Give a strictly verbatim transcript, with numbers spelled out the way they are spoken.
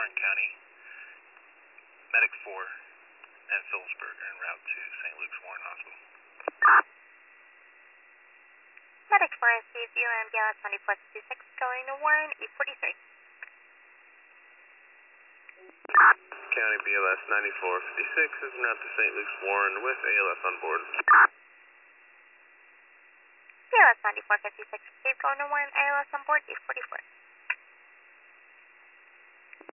Warren County. Medic four and Phillipsburg are en route to Saint Luke's Warren Hospital. Medic four receives you and B L S ninety-four fifty-six going to Warren, eight forty-three. County B L S ninety-four fifty-six is en route to Saint Luke's Warren with A L S on board. B L S ninety-four fifty-six received going to Warren, A L S on board, eight forty-four.